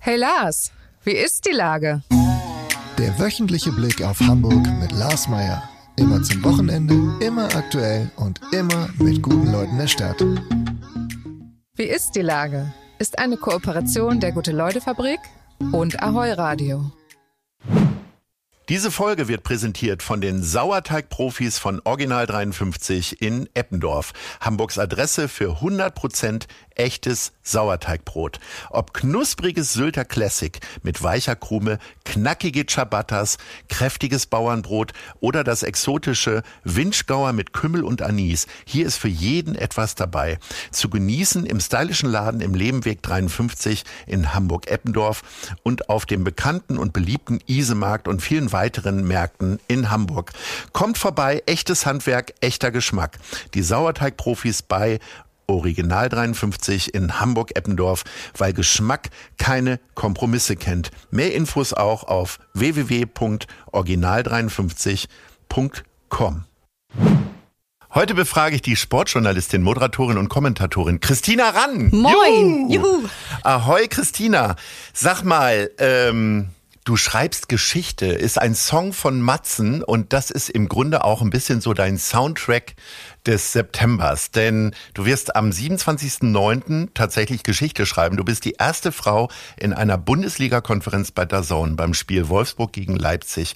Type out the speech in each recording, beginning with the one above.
Hey Lars, wie ist die Lage? Der wöchentliche Blick auf Hamburg mit Lars Meier. Immer zum Wochenende, immer aktuell und immer mit guten Leuten der Stadt. Wie ist die Lage? Ist eine Kooperation der Gute-Leute-Fabrik und Ahoi Radio. Diese Folge wird präsentiert von den Sauerteig-Profis von Original 53 in Eppendorf. Hamburgs Adresse für 100% echtes Sauerteigbrot. Ob knuspriges Sylter Classic mit weicher Krume, knackige Ciabattas, kräftiges Bauernbrot oder das exotische Winschgauer mit Kümmel und Anis. Hier ist für jeden etwas dabei. Zu genießen im stylischen Laden im Lebenweg 53 in Hamburg-Eppendorf und auf dem bekannten und beliebten Isemarkt und vielen weiteren Märkten in Hamburg. Kommt vorbei, echtes Handwerk, echter Geschmack. Die Sauerteigprofis bei Original 53 in Hamburg-Eppendorf, weil Geschmack keine Kompromisse kennt. Mehr Infos auch auf www.original53.com. Heute befrage ich die Sportjournalistin, Moderatorin und Kommentatorin Christina Rann. Moin! Juhu! Ahoi Christina, sag mal, du schreibst Geschichte, ist ein Song von Matzen und das ist im Grunde auch ein bisschen so dein Soundtrack des Septembers, denn du wirst am 27.09. tatsächlich Geschichte schreiben. Du bist die erste Frau in einer Bundesliga-Konferenz bei DAZN beim Spiel Wolfsburg gegen Leipzig.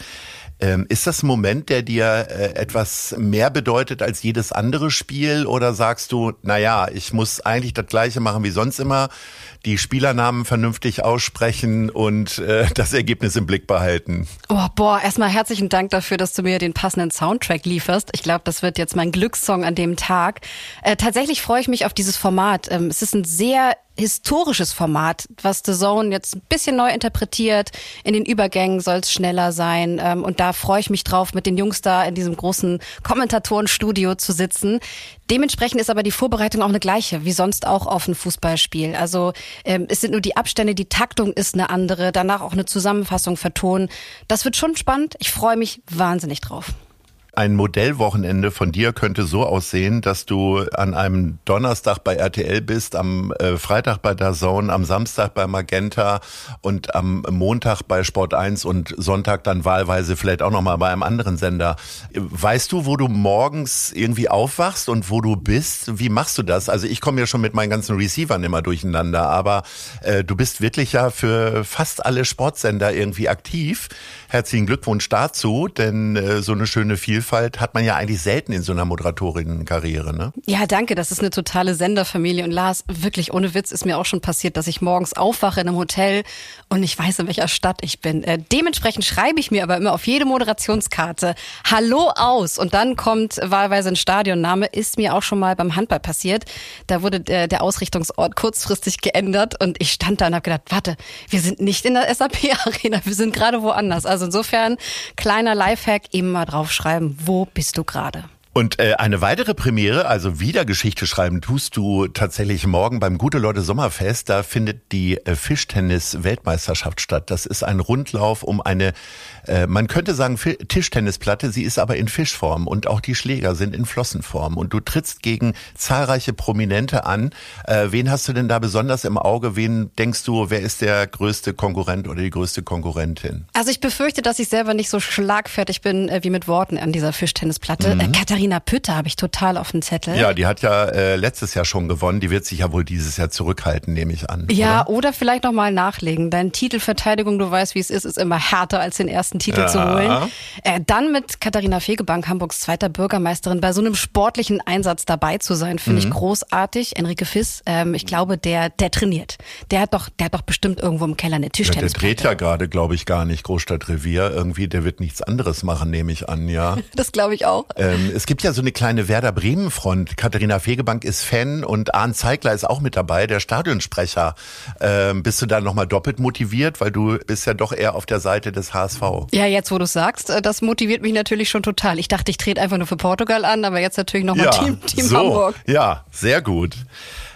Ist das ein Moment, der dir etwas mehr bedeutet als jedes andere Spiel oder sagst du, naja, ich muss eigentlich das Gleiche machen wie sonst immer, die Spielernamen vernünftig aussprechen und das Ergebnis im Blick behalten? Erstmal herzlichen Dank dafür, dass du mir den passenden Soundtrack lieferst. Ich glaube, das wird jetzt mein Glückssong an dem Tag. Tatsächlich freue ich mich auf dieses Format. Es ist ein sehr historisches Format, was DAZN jetzt ein bisschen neu interpretiert. In den Übergängen soll es schneller sein. Und da freue ich mich drauf, mit den Jungs da in diesem großen Kommentatorenstudio zu sitzen. Dementsprechend ist aber die Vorbereitung auch eine gleiche, wie sonst auch auf ein Fußballspiel. Also es sind nur die Abstände, die Taktung ist eine andere, danach auch eine Zusammenfassung vertonen. Das wird schon spannend. Ich freue mich wahnsinnig drauf. Ein Modellwochenende von dir könnte so aussehen, dass du an einem Donnerstag bei RTL bist, am Freitag bei DAZN, am Samstag bei Magenta und am Montag bei Sport 1 und Sonntag dann wahlweise vielleicht auch nochmal bei einem anderen Sender. Weißt du, wo du morgens irgendwie aufwachst und wo du bist? Wie machst du das? Also ich komme ja schon mit meinen ganzen Receivern immer durcheinander, aber du bist wirklich ja für fast alle Sportsender irgendwie aktiv. Herzlichen Glückwunsch dazu, denn so eine schöne Vielfalt hat man ja eigentlich selten in so einer Moderatorinnenkarriere, ne? Ja, danke, das ist eine totale Senderfamilie und Lars, wirklich ohne Witz ist mir auch schon passiert, dass ich morgens aufwache in einem Hotel und ich weiß, in welcher Stadt ich bin. Dementsprechend schreibe ich mir aber immer auf jede Moderationskarte Hallo aus und dann kommt wahlweise ein Stadionname, ist mir auch schon mal beim Handball passiert. Da wurde der Ausrichtungsort kurzfristig geändert und ich stand da und habe gedacht, warte, wir sind nicht in der SAP-Arena, wir sind gerade woanders. Also insofern, kleiner Lifehack, eben mal draufschreiben, wo bist du gerade? Und eine weitere Premiere, also wieder Geschichte schreiben, tust du tatsächlich morgen beim Gute-Leute-Sommerfest. Da findet die Fischtennis-Weltmeisterschaft statt. Das ist ein Rundlauf um eine, man könnte sagen Tischtennisplatte, sie ist aber in Fischform und auch die Schläger sind in Flossenform. Und du trittst gegen zahlreiche Prominente an. Wen hast du denn da besonders im Auge? Wen denkst du, wer ist der größte Konkurrent oder die größte Konkurrentin? Also ich befürchte, dass ich selber nicht so schlagfertig bin wie mit Worten an dieser Fischtennisplatte. Katharina Pütter habe ich total auf dem Zettel. Ja, die hat ja letztes Jahr schon gewonnen. Die wird sich ja wohl dieses Jahr zurückhalten, nehme ich an. Ja, oder vielleicht nochmal nachlegen. Deine Titelverteidigung, du weißt, wie es ist immer härter als den ersten Titel zu holen. Dann mit Katharina Fegebank, Hamburgs zweiter Bürgermeisterin, bei so einem sportlichen Einsatz dabei zu sein, finde ich großartig. Enrique Fiss, ich glaube, der trainiert. Der hat doch bestimmt irgendwo im Keller eine Tischtennisplatte. Der dreht ja gerade, glaube ich, gar nicht Großstadtrevier. Irgendwie, der wird nichts anderes machen, nehme ich an, ja. Das glaube ich auch. Es gibt ja so eine kleine Werder-Bremen-Front. Katharina Fegebank ist Fan und Arndt Zeigler ist auch mit dabei, der Stadionsprecher. Bist du da nochmal doppelt motiviert, weil du bist ja doch eher auf der Seite des HSV? Ja, jetzt wo du sagst, das motiviert mich natürlich schon total. Ich dachte, ich trete einfach nur für Portugal an, aber jetzt natürlich nochmal Team so, Hamburg. Ja, sehr gut.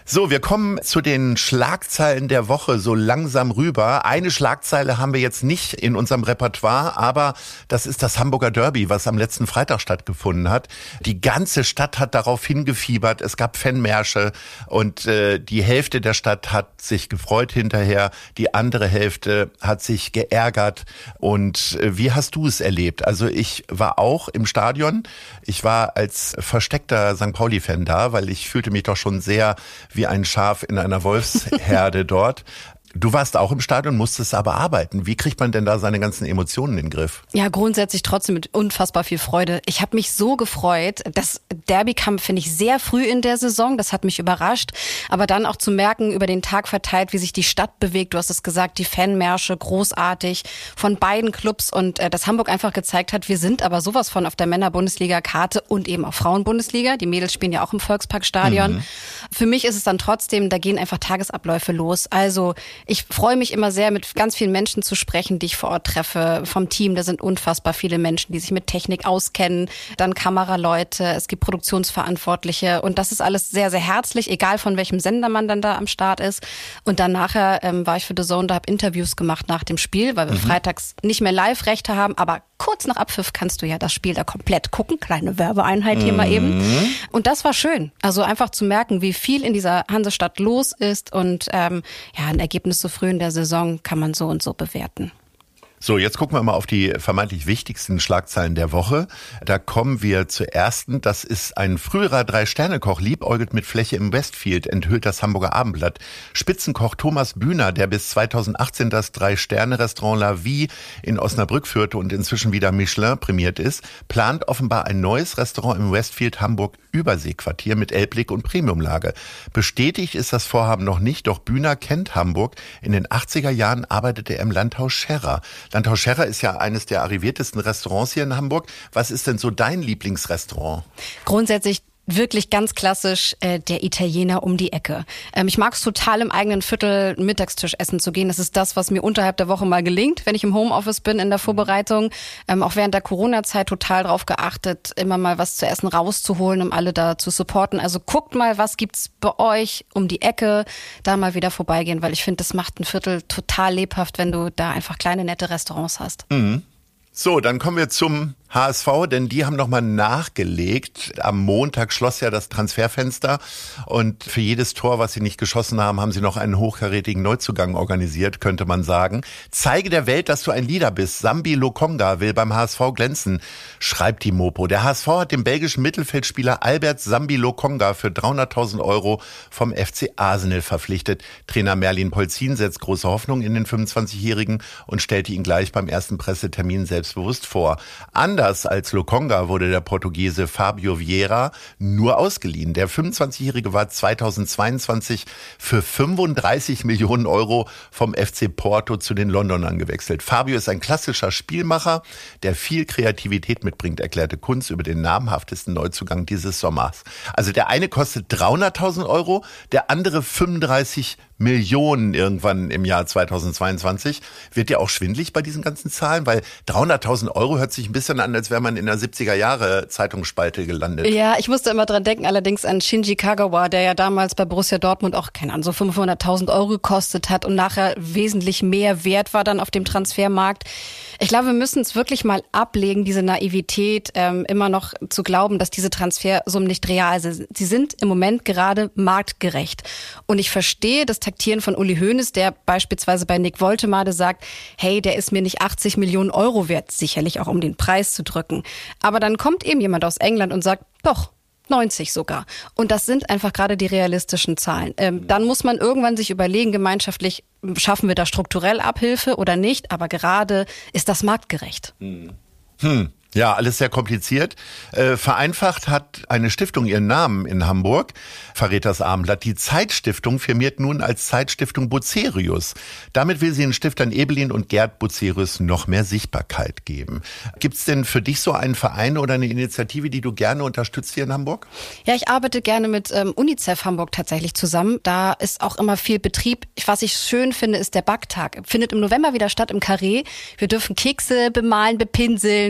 So, wir kommen zu den Schlagzeilen der Woche so langsam rüber. Eine Schlagzeile haben wir jetzt nicht in unserem Repertoire, aber das ist das Hamburger Derby, was am letzten Freitag stattgefunden hat. Die ganze Stadt hat darauf hingefiebert. Es gab Fanmärsche und die Hälfte der Stadt hat sich gefreut hinterher. Die andere Hälfte hat sich geärgert. Und wie hast du es erlebt? Also ich war auch im Stadion. Ich war als versteckter St. Pauli-Fan da, weil ich fühlte mich doch schon sehr wie ein Schaf in einer Wolfsherde dort. Du warst auch im Stadion, musstest aber arbeiten. Wie kriegt man denn da seine ganzen Emotionen in den Griff? Ja, grundsätzlich trotzdem mit unfassbar viel Freude. Ich habe mich so gefreut. Das Derby kam, finde ich, sehr früh in der Saison. Das hat mich überrascht. Aber dann auch zu merken, über den Tag verteilt, wie sich die Stadt bewegt. Du hast es gesagt, die Fanmärsche, großartig von beiden Clubs. Und dass Hamburg einfach gezeigt hat, wir sind aber sowas von auf der Männer-Bundesliga-Karte und eben auch Frauen-Bundesliga. Die Mädels spielen ja auch im Volksparkstadion. Für mich ist es dann trotzdem, da gehen einfach Tagesabläufe los. Also ich freue mich immer sehr, mit ganz vielen Menschen zu sprechen, die ich vor Ort treffe, vom Team. Da sind unfassbar viele Menschen, die sich mit Technik auskennen, dann Kameraleute, es gibt Produktionsverantwortliche und das ist alles sehr, sehr herzlich, egal von welchem Sender man dann da am Start ist. Und dann nachher war ich für The Zone, da habe Interviews gemacht nach dem Spiel, weil wir freitags nicht mehr Live-Rechte haben, aber kurz nach Abpfiff kannst du ja das Spiel da komplett gucken. Kleine Werbeeinheit hier mal eben. Und das war schön. Also einfach zu merken, wie viel in dieser Hansestadt los ist und ein Ergebnis so früh in der Saison kann man so und so bewerten. So, jetzt gucken wir mal auf die vermeintlich wichtigsten Schlagzeilen der Woche. Da kommen wir zur ersten. Das ist ein früherer 3-Sterne-Koch, liebäugelt mit Fläche im Westfield, enthüllt das Hamburger Abendblatt. Spitzenkoch Thomas Bühner, der bis 2018 das 3-Sterne-Restaurant La Vie in Osnabrück führte und inzwischen wieder Michelin prämiert ist, plant offenbar ein neues Restaurant im Westfield Hamburg-Überseequartier mit Elbblick und Premiumlage. Bestätigt ist das Vorhaben noch nicht, doch Bühner kennt Hamburg. In den 80er Jahren arbeitete er im Landhaus Scherrer. Landhaus Scherrer ist ja eines der arriviertesten Restaurants hier in Hamburg. Was ist denn so dein Lieblingsrestaurant? Grundsätzlich wirklich ganz klassisch der Italiener um die Ecke. Ich mag es total, im eigenen Viertel Mittagstisch essen zu gehen. Das ist das, was mir unterhalb der Woche mal gelingt, wenn ich im Homeoffice bin in der Vorbereitung. Auch während der Corona-Zeit total drauf geachtet, immer mal was zu essen rauszuholen, um alle da zu supporten. Also guckt mal, was gibt's bei euch um die Ecke, da mal wieder vorbeigehen, weil ich finde, das macht ein Viertel total lebhaft, wenn du da einfach kleine, nette Restaurants hast. Mhm. So, dann kommen wir zum HSV, denn die haben nochmal nachgelegt. Am Montag schloss ja das Transferfenster und für jedes Tor, was sie nicht geschossen haben, haben sie noch einen hochkarätigen Neuzugang organisiert, könnte man sagen. Zeige der Welt, dass du ein Leader bist. Sambi Lokonga will beim HSV glänzen, schreibt die Mopo. Der HSV hat den belgischen Mittelfeldspieler Albert Sambi Lokonga für 300.000 € vom FC Arsenal verpflichtet. Trainer Merlin Polzin setzt große Hoffnung in den 25-Jährigen und stellte ihn gleich beim ersten Pressetermin selbstbewusst vor. Anders als Lokonga wurde der Portugiese Fabio Vieira nur ausgeliehen. Der 25-Jährige war 2022 für 35 Millionen € vom FC Porto zu den Londonern gewechselt. Fabio ist ein klassischer Spielmacher, der viel Kreativität mitbringt, erklärte Kunz über den namhaftesten Neuzugang dieses Sommers. Also der eine kostet 300.000 €, der andere 35 Millionen irgendwann im Jahr 2022. Wird ja auch schwindlig bei diesen ganzen Zahlen, weil 300.000 € hört sich ein bisschen an, als wäre man in der 70er-Jahre-Zeitungsspalte gelandet. Ja, ich musste immer dran denken, allerdings an Shinji Kagawa, der ja damals bei Borussia Dortmund auch, keine Ahnung, so 500.000 € gekostet hat und nachher wesentlich mehr wert war dann auf dem Transfermarkt. Ich glaube, wir müssen es wirklich mal ablegen, diese Naivität, immer noch zu glauben, dass diese Transfersummen nicht real sind. Sie sind im Moment gerade marktgerecht. Und ich verstehe das Taktieren von Uli Hoeneß, der beispielsweise bei Nick Woltemade sagt, hey, der ist mir nicht 80 Millionen € wert, sicherlich auch um den Preis zu drücken. Aber dann kommt eben jemand aus England und sagt, doch, 90 sogar. Und das sind einfach gerade die realistischen Zahlen. Dann muss man irgendwann sich überlegen, gemeinschaftlich, schaffen wir da strukturell Abhilfe oder nicht? Aber gerade ist das marktgerecht. Ja, alles sehr kompliziert. Vereinfacht hat eine Stiftung ihren Namen in Hamburg, verrät das Abendblatt. Die Zeitstiftung firmiert nun als Zeitstiftung Bucerius. Damit will sie den Stiftern Ebelin und Gerd Bucerius noch mehr Sichtbarkeit geben. Gibt's denn für dich so einen Verein oder eine Initiative, die du gerne unterstützt hier in Hamburg? Ja, ich arbeite gerne mit UNICEF Hamburg tatsächlich zusammen. Da ist auch immer viel Betrieb. Was ich schön finde, ist der Backtag. Findet im November wieder statt im Carré. Wir dürfen Kekse bemalen, bepinseln, ganz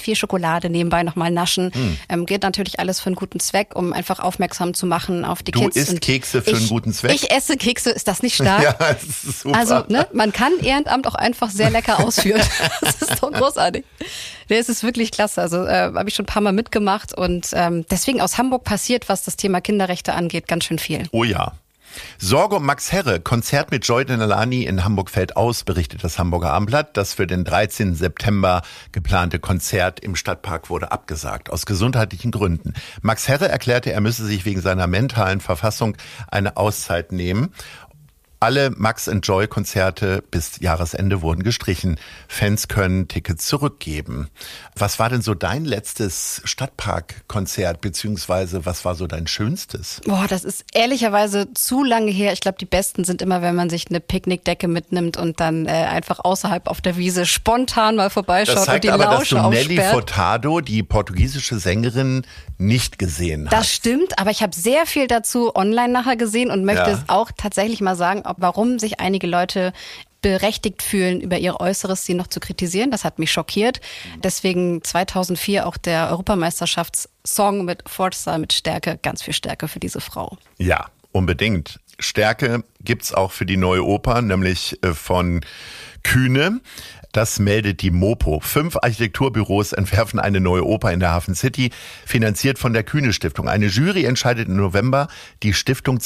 viel Schokolade, nebenbei nochmal naschen. Geht natürlich alles für einen guten Zweck, um einfach aufmerksam zu machen auf die Kids. Du isst Kekse für einen guten Zweck? Ich esse Kekse, ist das nicht stark? Ja, das ist super. Also, man kann Ehrenamt auch einfach sehr lecker ausführen. Das ist doch großartig. Es ist wirklich klasse. Also habe ich schon ein paar Mal mitgemacht und deswegen aus Hamburg passiert, was das Thema Kinderrechte angeht, ganz schön viel. Oh ja. Sorge um Max Herre. Konzert mit Joy Denalani in Hamburg fällt aus, berichtet das Hamburger Abendblatt. Das für den 13. September geplante Konzert im Stadtpark wurde abgesagt, aus gesundheitlichen Gründen. Max Herre erklärte, er müsse sich wegen seiner mentalen Verfassung eine Auszeit nehmen. Alle Max & Joy Konzerte bis Jahresende wurden gestrichen. Fans können Tickets zurückgeben. Was war denn so dein letztes Stadtparkkonzert, beziehungsweise was war so dein schönstes? Boah, das ist ehrlicherweise zu lange her. Ich glaube, die besten sind immer, wenn man sich eine Picknickdecke mitnimmt und dann einfach außerhalb auf der Wiese spontan mal vorbeischaut das zeigt und die aber, Lausche dass du Nelly aufsperrt. Furtado, die portugiesische Sängerin, nicht gesehen hast. Das stimmt, aber ich habe sehr viel dazu online nachher gesehen und möchte Ja. es auch tatsächlich mal sagen, warum sich einige Leute berechtigt fühlen, über ihr Äußeres sie noch zu kritisieren. Das hat mich schockiert. Deswegen 2004 auch der Europameisterschaftssong mit Forza mit Stärke, ganz viel Stärke für diese Frau. Ja, unbedingt. Stärke gibt's auch für die neue Oper, nämlich von Kühne. Das meldet die Mopo. 5 Architekturbüros entwerfen eine neue Oper in der Hafen City, finanziert von der Kühne Stiftung. Eine Jury entscheidet im November, die Stiftung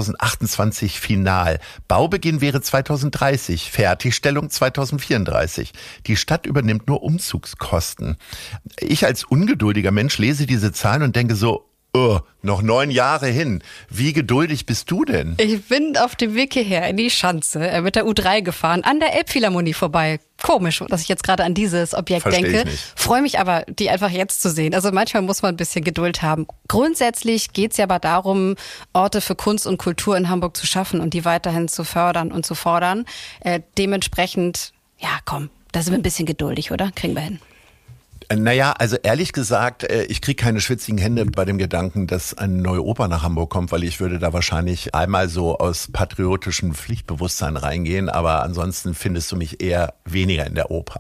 2028 final. Baubeginn wäre 2030, Fertigstellung 2034. Die Stadt übernimmt nur Umzugskosten. Ich als ungeduldiger Mensch lese diese Zahlen und denke so, noch 9 Jahre hin. Wie geduldig bist du denn? Ich bin auf dem Weg hierher in die Schanze mit der U3 gefahren, an der Elbphilharmonie vorbei. Komisch, dass ich jetzt gerade an dieses Objekt Versteh ich denke. nicht. Freue mich aber, die einfach jetzt zu sehen. Also manchmal muss man ein bisschen Geduld haben. Grundsätzlich geht's ja aber darum, Orte für Kunst und Kultur in Hamburg zu schaffen und die weiterhin zu fördern und zu fordern. Dementsprechend, ja komm, da sind wir ein bisschen geduldig, oder? Kriegen wir hin. Naja, also ehrlich gesagt, ich kriege keine schwitzigen Hände bei dem Gedanken, dass eine neue Oper nach Hamburg kommt, weil ich würde da wahrscheinlich einmal so aus patriotischem Pflichtbewusstsein reingehen, aber ansonsten findest du mich eher weniger in der Oper.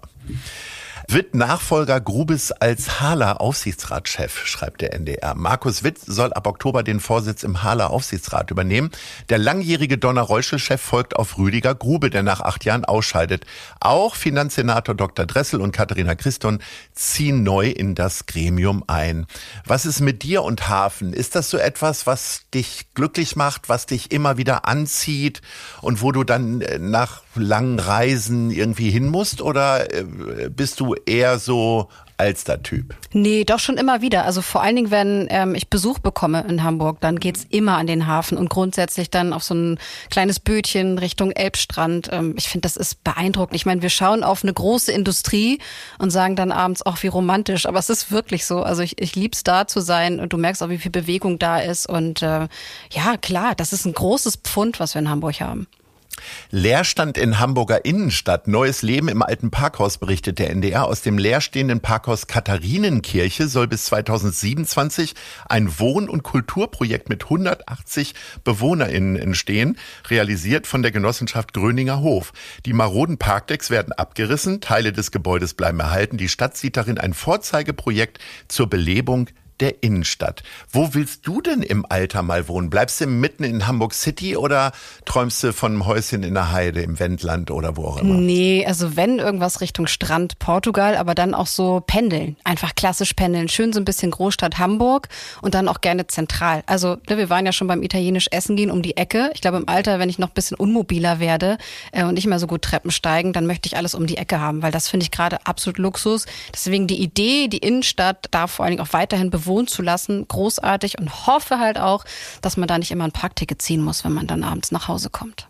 Wird Nachfolger Grubes als Hala Aufsichtsratschef, schreibt der NDR. Markus Witt soll ab Oktober den Vorsitz im Hala Aufsichtsrat übernehmen. Der langjährige Donner-Reuschel-Chef folgt auf Rüdiger Grube, der nach 8 Jahren ausscheidet. Auch Finanzsenator Dr. Dressel und Katharina Christon ziehen neu in das Gremium ein. Was ist mit dir und Hafen? Ist das so etwas, was dich glücklich macht, was dich immer wieder anzieht und wo du dann nach langen Reisen irgendwie hin musst? Oder bist du eher so Alster-Typ? Nee, doch schon immer wieder. Also vor allen Dingen, wenn ich Besuch bekomme in Hamburg, dann geht's immer an den Hafen und grundsätzlich dann auf so ein kleines Bötchen Richtung Elbstrand. Ich finde, das ist beeindruckend. Ich meine, wir schauen auf eine große Industrie und sagen dann abends auch, wie romantisch. Aber es ist wirklich so. Also ich lieb's da zu sein und du merkst auch, wie viel Bewegung da ist. Und ja, klar, das ist ein großes Pfund, was wir in Hamburg haben. Leerstand in Hamburger Innenstadt. Neues Leben im alten Parkhaus, berichtet der NDR. Aus dem leerstehenden Parkhaus Katharinenkirche soll bis 2027 ein Wohn- und Kulturprojekt mit 180 BewohnerInnen entstehen, realisiert von der Genossenschaft Gröninger Hof. Die maroden Parkdecks werden abgerissen, Teile des Gebäudes bleiben erhalten. Die Stadt sieht darin ein Vorzeigeprojekt zur Belebung der Innenstadt. Wo willst du denn im Alter mal wohnen? Bleibst du mitten in Hamburg City oder träumst du von einem Häuschen in der Heide, im Wendland oder wo auch immer? Nee, also wenn irgendwas Richtung Strand Portugal, aber dann auch so pendeln. Einfach klassisch pendeln. Schön so ein bisschen Großstadt Hamburg und dann auch gerne zentral. Also wir waren ja schon beim italienisch Essen gehen um die Ecke. Ich glaube im Alter, wenn ich noch ein bisschen unmobiler werde und nicht mehr so gut Treppen steigen, dann möchte ich alles um die Ecke haben, weil das finde ich gerade absolut Luxus. Deswegen die Idee, die Innenstadt da vor allen Dingen auch weiterhin bewohnt zu lassen, großartig und hoffe halt auch, dass man da nicht immer ein Parkticket ziehen muss, wenn man dann abends nach Hause kommt.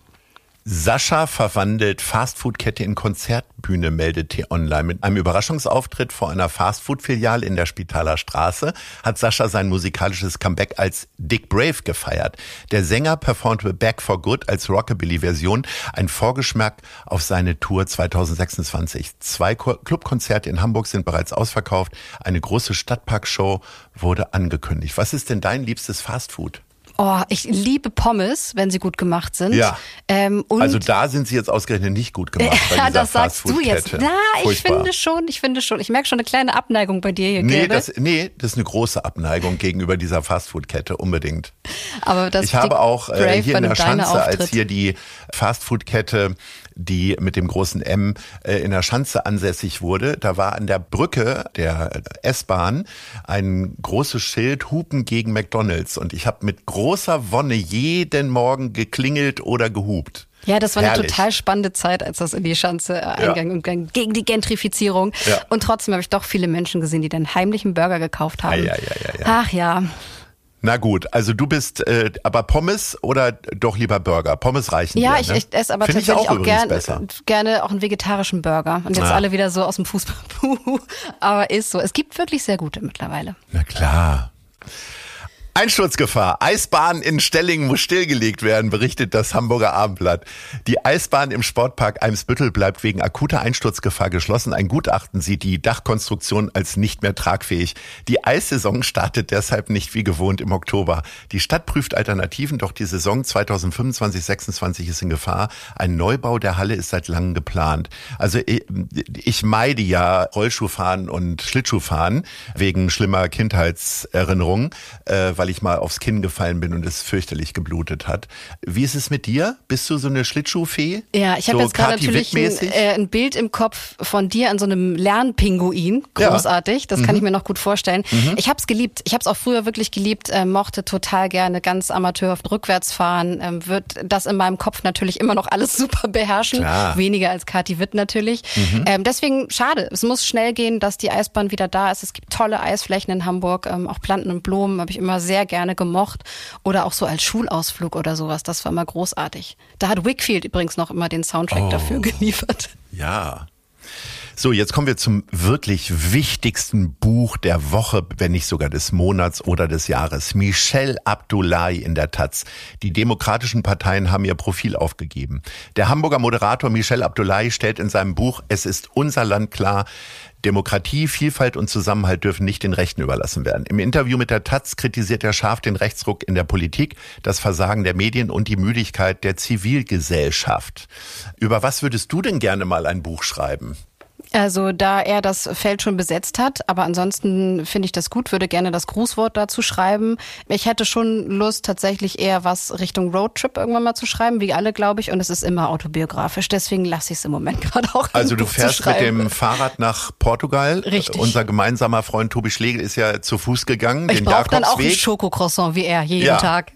Sascha verwandelt Fastfood-Kette in Konzertbühne, meldet T-Online. Mit einem Überraschungsauftritt vor einer Fastfood-Filiale in der Spitaler Straße hat Sascha sein musikalisches Comeback als Dick Brave gefeiert. Der Sänger performte Back for Good als Rockabilly-Version, ein Vorgeschmack auf seine Tour 2026. 2 Clubkonzerte in Hamburg sind bereits ausverkauft. Eine große Stadtparkshow wurde angekündigt. Was ist denn dein liebstes Fastfood? Oh, ich liebe Pommes, wenn sie gut gemacht sind. Ja. Und Also da sind sie jetzt ausgerechnet nicht gut gemacht bei dieser das sagst du jetzt. Fastfood-Kette. Ich finde schon. Ich merke schon eine kleine Abneigung bei dir hier, das ist eine große Abneigung gegenüber dieser Fastfood-Kette, unbedingt. Aber das Ich habe auch Brave hier in der Schanze, Auftritt. als hier die Fastfood-Kette, die mit dem großen M in der Schanze ansässig wurde, da war an der Brücke der S-Bahn ein großes Schild, Hupen gegen McDonald's. Und ich habe mit großer Wonne jeden Morgen geklingelt oder gehupt. Ja, das war eine Herrlich. total spannende Zeit, als das in die Schanze eingang gegen die Gentrifizierung. Ja. Und trotzdem habe ich doch viele Menschen gesehen, die dann heimlich einen Burger gekauft haben. Ja. Ach ja. Na gut, also du bist aber Pommes oder doch lieber Burger? Pommes reichen Ja, dir, ne? ich esse aber Find ich tatsächlich auch besser. gerne auch einen vegetarischen Burger. Und jetzt alle wieder so aus dem Fußball. Aber ist so. Es gibt wirklich sehr gute mittlerweile. Na klar. Einsturzgefahr. Eisbahn in Stellingen muss stillgelegt werden, berichtet das Hamburger Abendblatt. Die Eisbahn im Sportpark Eimsbüttel bleibt wegen akuter Einsturzgefahr geschlossen. Ein Gutachten sieht die Dachkonstruktion als nicht mehr tragfähig. Die Eissaison startet deshalb nicht wie gewohnt im Oktober. Die Stadt prüft Alternativen, doch die Saison 2025/26 ist in Gefahr. Ein Neubau der Halle ist seit langem geplant. Also ich meide ja Rollschuhfahren und Schlittschuhfahren wegen schlimmer Kindheitserinnerungen, weil ich mal aufs Kinn gefallen bin und es fürchterlich geblutet hat. Wie ist es mit dir? Bist du so eine Schlittschuhfee? Ja, ich habe so jetzt gerade Kati natürlich Witt-mäßig? ein Bild im Kopf von dir an so einem Lernpinguin. Großartig, das kann ich mir noch gut vorstellen. Ich habe es geliebt. Ich habe es auch früher wirklich geliebt, mochte total gerne ganz amateurhaft rückwärts fahren, wird das in meinem Kopf natürlich immer noch alles super beherrschen. Klar. Weniger als Kati Witt natürlich. Deswegen schade. Es muss schnell gehen, dass die Eisbahn wieder da ist. Es gibt tolle Eisflächen in Hamburg, auch Planten und Blumen habe ich immer sehr gerne gemocht. Oder auch so als Schulausflug oder sowas. Das war immer großartig. Da hat Wakefield übrigens noch immer den Soundtrack dafür geliefert. Ja. So, jetzt kommen wir zum wirklich wichtigsten Buch der Woche, wenn nicht sogar des Monats oder des Jahres. Michel Abdullahi in der Taz. Die demokratischen Parteien haben ihr Profil aufgegeben. Der Hamburger Moderator Michel Abdullahi stellt in seinem Buch Es ist unser Land klar, Demokratie, Vielfalt und Zusammenhalt dürfen nicht den Rechten überlassen werden. Im Interview mit der Taz kritisiert er scharf den Rechtsruck in der Politik, das Versagen der Medien und die Müdigkeit der Zivilgesellschaft. Über was würdest du denn gerne mal ein Buch schreiben? Also da er das Feld schon besetzt hat, aber ansonsten finde ich das gut, würde gerne das Grußwort dazu schreiben. Ich hätte schon Lust, tatsächlich eher was Richtung Roadtrip irgendwann mal zu schreiben, wie alle, glaube ich. Und es ist immer autobiografisch, deswegen lasse ich es im Moment gerade auch. Also du fährst mit dem Fahrrad nach Portugal. Richtig. Unser gemeinsamer Freund Tobi Schlegel ist ja zu Fuß gegangen, Ich den brauche dann auch ein Jakobsweg. Schokocroissant wie er, jeden Ja, Tag.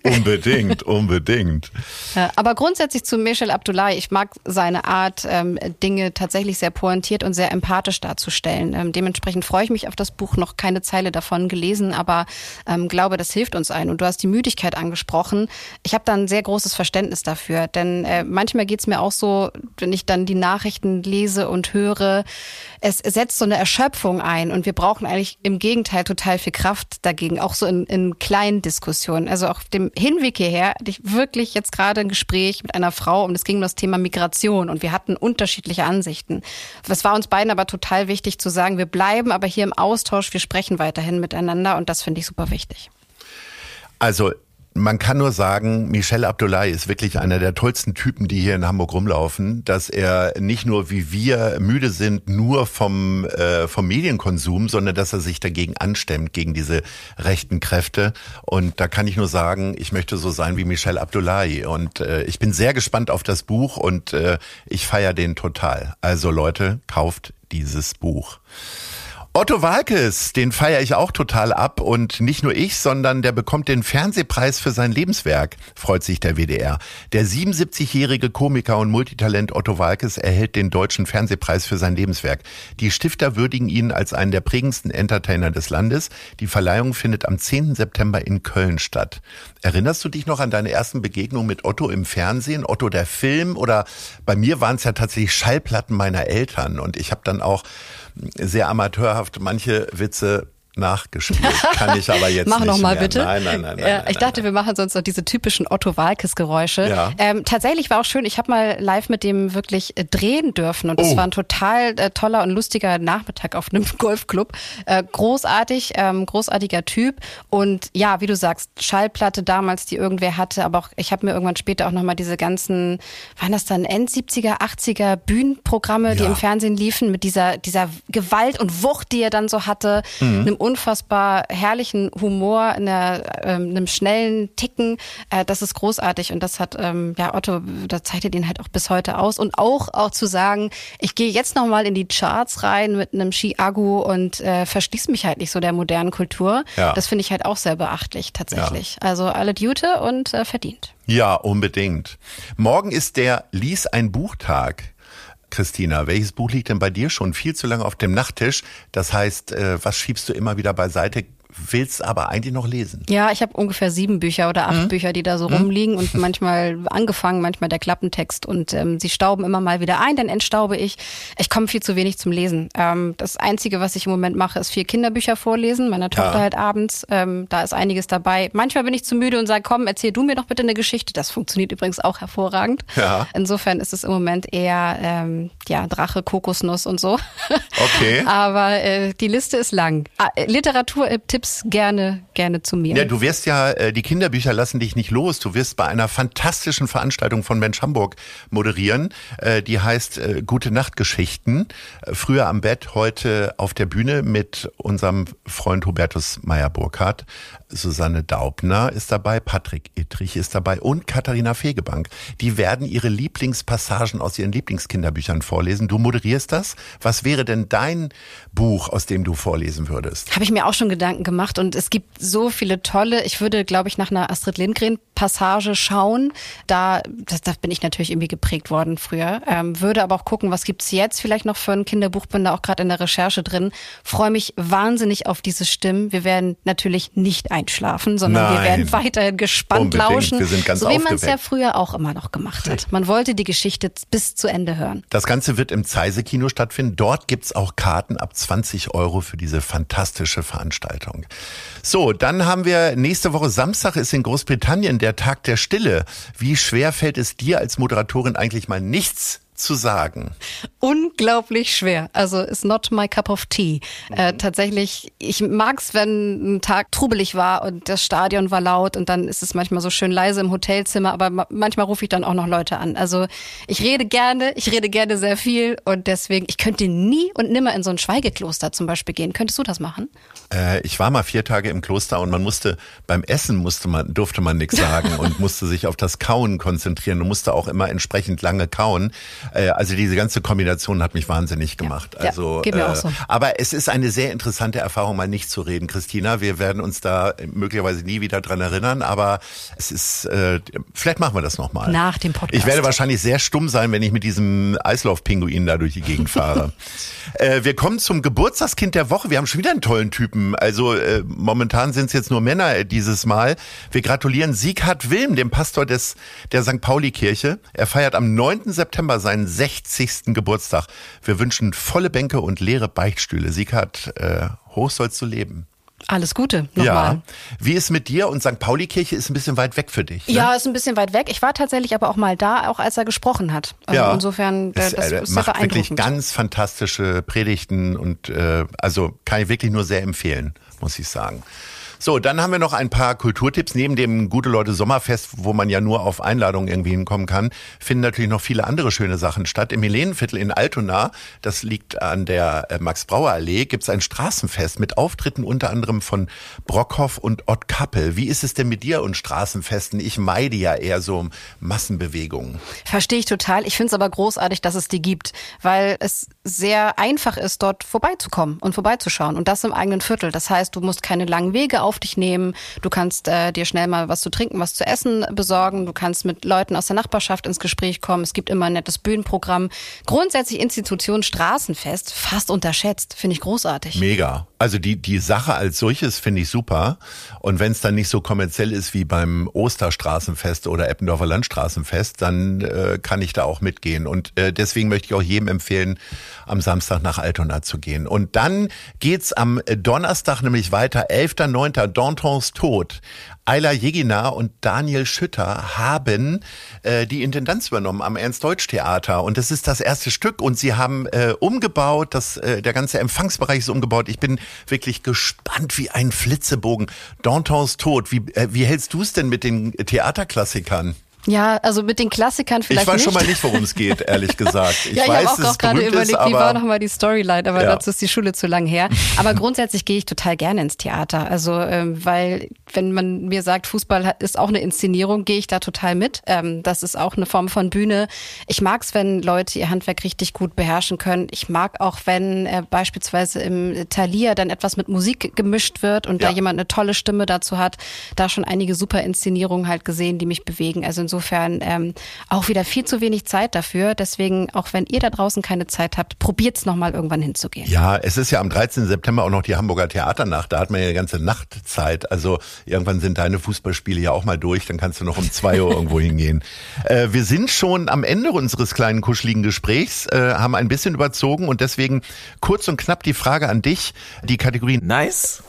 unbedingt. Ja, aber grundsätzlich zu Michel Abdullahi, ich mag seine Art, Dinge tatsächlich sehr pointiert und sehr empathisch darzustellen. Dementsprechend freue ich mich auf das Buch, noch keine Zeile davon gelesen, aber glaube, das hilft uns allen. Und du hast die Müdigkeit angesprochen. Ich habe da ein sehr großes Verständnis dafür, denn manchmal geht's mir auch so, wenn ich dann die Nachrichten lese und höre, es setzt so eine Erschöpfung ein und wir brauchen eigentlich im Gegenteil total viel Kraft dagegen, auch so in kleinen Diskussionen. Also auf dem Hinweg hierher hatte ich wirklich jetzt gerade ein Gespräch mit einer Frau und es ging um das Thema Migration und wir hatten unterschiedliche Ansichten. Es war uns beiden aber total wichtig zu sagen, wir bleiben aber hier im Austausch, wir sprechen weiterhin miteinander und das finde ich super wichtig. Also man kann nur sagen, Michel Abdullahi ist wirklich einer der tollsten Typen, die hier in Hamburg rumlaufen, dass er nicht nur wie wir müde sind, nur vom Medienkonsum, sondern dass er sich dagegen anstemmt, gegen diese rechten Kräfte. Und da kann ich nur sagen, ich möchte so sein wie Michel Abdullahi. Und ich bin sehr gespannt auf das Buch und ich feiere den total. Also Leute, kauft dieses Buch. Otto Waalkes, den feiere ich auch total ab und nicht nur ich, sondern der bekommt den Fernsehpreis für sein Lebenswerk, freut sich der WDR. Der 77-jährige Komiker und Multitalent Otto Waalkes erhält den Deutschen Fernsehpreis für sein Lebenswerk. Die Stifter würdigen ihn als einen der prägendsten Entertainer des Landes. Die Verleihung findet am 10. September in Köln statt. Erinnerst du dich noch an deine ersten Begegnungen mit Otto im Fernsehen, Otto der Film? Oder bei mir waren es ja tatsächlich Schallplatten meiner Eltern und ich habe dann auch sehr amateurhaft manche Witze nachgespielt. Kann ich aber jetzt Mach nicht noch mal mehr. Bitte. Nein. Ich dachte, wir machen sonst noch diese typischen Otto Waalkes-Geräusche. Ja. Tatsächlich war auch schön, ich habe mal live mit dem wirklich drehen dürfen und das war ein total toller und lustiger Nachmittag auf einem Golfclub. Großartig, großartiger Typ und ja, wie du sagst, Schallplatte damals, die irgendwer hatte, aber auch ich habe mir irgendwann später auch nochmal diese ganzen, waren das dann End-70er, 80er Bühnenprogramme, die im Fernsehen liefen, mit dieser Gewalt und Wucht, die er dann so hatte, einem unfassbar herrlichen Humor, einem schnellen Ticken, das ist großartig und das hat, Otto, das zeichnet ihn halt auch bis heute aus und auch zu sagen, ich gehe jetzt nochmal in die Charts rein mit einem Ski-Agu und verschließe mich halt nicht so der modernen Kultur, das finde ich halt auch sehr beachtlich tatsächlich. Ja. Also alle Jute und verdient. Ja, unbedingt. Morgen ist der Lies ein Buchtag. Christina, welches Buch liegt denn bei dir schon viel zu lange auf dem Nachttisch? Das heißt, was schiebst du immer wieder beiseite? Willst aber eigentlich noch lesen? Ja, ich habe ungefähr 7 Bücher oder 8 Bücher, die da so rumliegen und manchmal angefangen, manchmal der Klappentext und sie stauben immer mal wieder ein, dann entstaube ich. Ich komme viel zu wenig zum Lesen. Das Einzige, was ich im Moment mache, ist 4 Kinderbücher vorlesen, meiner Tochter halt abends. Da ist einiges dabei. Manchmal bin ich zu müde und sage, komm, erzähl du mir doch bitte eine Geschichte. Das funktioniert übrigens auch hervorragend. Ja. Insofern ist es im Moment eher Drache, Kokosnuss und so. Okay. Aber die Liste ist lang. Literatur-Tipps gerne zu mir. Ja, du wirst die Kinderbücher lassen dich nicht los. Du wirst bei einer fantastischen Veranstaltung von Mensch Hamburg moderieren. Die heißt Gute Nacht Geschichten. Früher am Bett, heute auf der Bühne mit unserem Freund Hubertus Meyer-Burkhardt. Susanne Daubner ist dabei, Patrick Ittrich ist dabei und Katharina Fegebank. Die werden ihre Lieblingspassagen aus ihren Lieblingskinderbüchern vorlesen. Du moderierst das. Was wäre denn dein Buch, aus dem du vorlesen würdest? Habe ich mir auch schon Gedanken gemacht und es gibt so viele tolle. Ich würde, glaube ich, nach einer Astrid Lindgren-Passage schauen. Da bin ich natürlich irgendwie geprägt worden früher. Würde aber auch gucken, was gibt's jetzt vielleicht noch für ein Kinderbuch. Bin da auch gerade in der Recherche drin. Freue mich wahnsinnig auf diese Stimmen. Wir werden natürlich nicht einschlafen, sondern wir werden weiterhin gespannt lauschen. Wir sind ganz so wie man aufgeweckt. es ja früher auch immer noch gemacht hat. Man wollte die Geschichte bis zu Ende hören. Das Ganze wird im Zeise-Kino stattfinden. Dort gibt's auch Karten ab 20 € für diese fantastische Veranstaltung. So, dann haben wir nächste Woche Samstag ist in Großbritannien der Tag der Stille. Wie schwer fällt es dir als Moderatorin eigentlich mal nichts zu sagen? Unglaublich schwer. Also is not my cup of tea. Tatsächlich, ich mag's, wenn ein Tag trubelig war und das Stadion war laut und dann ist es manchmal so schön leise im Hotelzimmer, aber manchmal rufe ich dann auch noch Leute an. Also ich rede gerne sehr viel und deswegen, ich könnte nie und nimmer in so ein Schweigekloster zum Beispiel gehen. Könntest du das machen? Ich war mal 4 Tage im Kloster und beim Essen durfte man nichts sagen und musste sich auf das Kauen konzentrieren und musste auch immer entsprechend lange kauen. Also diese ganze Kombination hat mich wahnsinnig gemacht. Ja, geht mir auch so. Aber es ist eine sehr interessante Erfahrung, mal nicht zu reden, Christina. Wir werden uns da möglicherweise nie wieder dran erinnern, aber es ist, vielleicht machen wir das nochmal. Nach dem Podcast. Ich werde wahrscheinlich sehr stumm sein, wenn ich mit diesem Eislaufpinguin da durch die Gegend fahre. Wir kommen zum Geburtstagskind der Woche. Wir haben schon wieder einen tollen Typen. Also momentan sind es jetzt nur Männer dieses Mal. Wir gratulieren Sieghard Wilm, dem Pastor der St. Pauli-Kirche. Er feiert am 9. September seinen 60. Geburtstag. Wir wünschen volle Bänke und leere Beichtstühle. Sieghard, hoch sollst du leben. Alles Gute nochmal. Ja. Wie ist mit dir? Und St. Pauli-Kirche ist ein bisschen weit weg für dich, ne? Ja, ist ein bisschen weit weg. Ich war tatsächlich aber auch mal da, auch als er gesprochen hat. Also insofern, das ist sehr macht beeindruckend. wirklich ganz fantastische Predigten und also kann ich wirklich nur sehr empfehlen, muss ich sagen. So, dann haben wir noch ein paar Kulturtipps. Neben dem Gute-Leute-Sommerfest, wo man ja nur auf Einladung irgendwie hinkommen kann, finden natürlich noch viele andere schöne Sachen statt. Im Helenenviertel in Altona, das liegt an der Max-Brauer-Allee, gibt es ein Straßenfest mit Auftritten unter anderem von Brockhoff und Ott Kappel. Wie ist es denn mit dir und Straßenfesten? Ich meide ja eher so Massenbewegungen. Verstehe ich total. Ich finde es aber großartig, dass es die gibt, weil es sehr einfach ist, dort vorbeizukommen und vorbeizuschauen. Und das im eigenen Viertel. Das heißt, du musst keine langen Wege auf dich nehmen. Du kannst dir schnell mal was zu trinken, was zu essen besorgen. Du kannst mit Leuten aus der Nachbarschaft ins Gespräch kommen. Es gibt immer ein nettes Bühnenprogramm. Grundsätzlich Institution Straßenfest, fast unterschätzt. Finde ich großartig. Mega. Also die Sache als solches finde ich super. Und wenn es dann nicht so kommerziell ist wie beim Osterstraßenfest oder Eppendorfer Landstraßenfest, dann kann ich da auch mitgehen. Und deswegen möchte ich auch jedem empfehlen, am Samstag nach Altona zu gehen. Und dann geht's am Donnerstag nämlich weiter, 11.09. Dantons Tod. Ayla Jegina und Daniel Schütter haben die Intendanz übernommen am Ernst-Deutsch-Theater. Und das ist das erste Stück. Und sie haben umgebaut, der ganze Empfangsbereich ist umgebaut. Ich bin wirklich gespannt wie ein Flitzebogen. Dantons Tod, wie hältst du es denn mit den Theaterklassikern? Ja, also mit den Klassikern vielleicht nicht. Ich weiß schon mal nicht, worum es geht, ehrlich gesagt. Ich habe auch gerade überlegt, wie war nochmal die Storyline, aber dazu ist die Schule zu lang her. Aber grundsätzlich gehe ich total gerne ins Theater. Also weil, wenn man mir sagt, Fußball ist auch eine Inszenierung, gehe ich da total mit. Das ist auch eine Form von Bühne. Ich mag es, wenn Leute ihr Handwerk richtig gut beherrschen können. Ich mag auch, wenn beispielsweise im Thalia dann etwas mit Musik gemischt wird und da jemand eine tolle Stimme dazu hat. Da schon einige super Inszenierungen halt gesehen, die mich bewegen. Also insofern auch wieder viel zu wenig Zeit dafür. Deswegen, auch wenn ihr da draußen keine Zeit habt, probiert's nochmal irgendwann hinzugehen. Ja, es ist ja am 13. September auch noch die Hamburger Theaternacht. Da hat man ja eine ganze Nachtzeit. Also irgendwann sind deine Fußballspiele ja auch mal durch. Dann kannst du noch um 2 Uhr irgendwo hingehen. Wir sind schon am Ende unseres kleinen kuscheligen Gesprächs, haben ein bisschen überzogen und deswegen kurz und knapp die Frage an dich. Die Kategorie Nice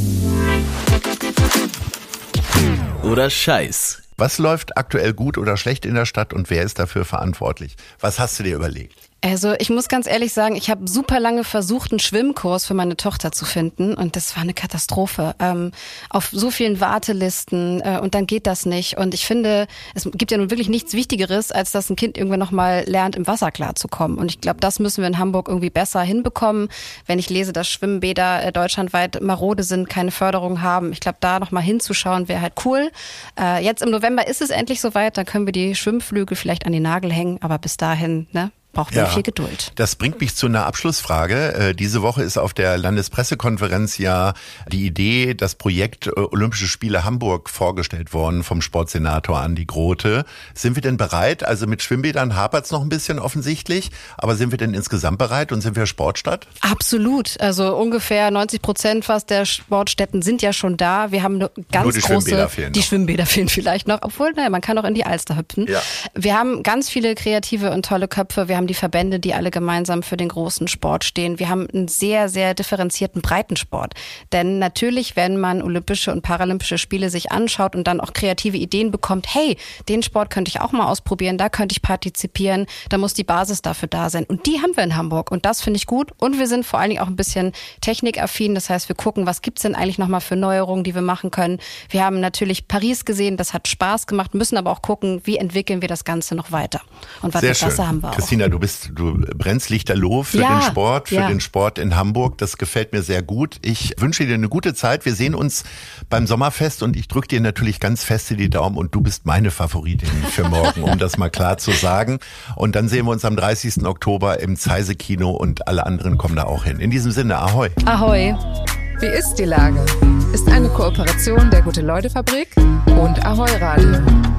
oder Scheiß. Was läuft aktuell gut oder schlecht in der Stadt und wer ist dafür verantwortlich? Was hast du dir überlegt? Also ich muss ganz ehrlich sagen, ich habe super lange versucht, einen Schwimmkurs für meine Tochter zu finden und das war eine Katastrophe. Auf so vielen Wartelisten und dann geht das nicht. Und ich finde, es gibt ja nun wirklich nichts Wichtigeres, als dass ein Kind irgendwann nochmal lernt, im Wasser klarzukommen. Und ich glaube, das müssen wir in Hamburg irgendwie besser hinbekommen. Wenn ich lese, dass Schwimmbäder deutschlandweit marode sind, keine Förderung haben, ich glaube, da nochmal hinzuschauen, wäre halt cool. Jetzt im November ist es endlich soweit, dann können wir die Schwimmflügel vielleicht an den Nagel hängen, aber bis dahin, braucht man viel Geduld. Das bringt mich zu einer Abschlussfrage. Diese Woche ist auf der Landespressekonferenz ja die Idee, das Projekt Olympische Spiele Hamburg vorgestellt worden vom Sportsenator Andi Grote. Sind wir denn bereit? Also mit Schwimmbädern hapert's noch ein bisschen offensichtlich, aber sind wir denn insgesamt bereit und sind wir Sportstadt? Absolut. Also ungefähr 90% fast der Sportstätten sind ja schon da. Wir haben eine ganz Nur die große... Schwimmbäder fehlen die Schwimmbäder fehlen vielleicht noch, obwohl, man kann auch in die Alster hüpfen. Ja. Wir haben ganz viele kreative und tolle Köpfe. Wir haben die Verbände, die alle gemeinsam für den großen Sport stehen. Wir haben einen sehr, sehr differenzierten Breitensport. Denn natürlich, wenn man Olympische und Paralympische Spiele sich anschaut und dann auch kreative Ideen bekommt, hey, den Sport könnte ich auch mal ausprobieren, da könnte ich partizipieren, da muss die Basis dafür da sein. Und die haben wir in Hamburg und das finde ich gut. Und wir sind vor allen Dingen auch ein bisschen technikaffin. Das heißt, wir gucken, was gibt's denn eigentlich nochmal für Neuerungen, die wir machen können. Wir haben natürlich Paris gesehen, das hat Spaß gemacht, müssen aber auch gucken, wie entwickeln wir das Ganze noch weiter. Und was das haben wir auch. Christina, du brennst lichterloh für den Sport, für den Sport in Hamburg. Das gefällt mir sehr gut. Ich wünsche dir eine gute Zeit. Wir sehen uns beim Sommerfest und ich drücke dir natürlich ganz feste die Daumen und du bist meine Favoritin für morgen, um das mal klar zu sagen. Und dann sehen wir uns am 30. Oktober im Zeise-Kino und alle anderen kommen da auch hin. In diesem Sinne, ahoi. Ahoi. Wie ist die Lage? Ist eine Kooperation der Gute-Leute-Fabrik und Ahoi Radio.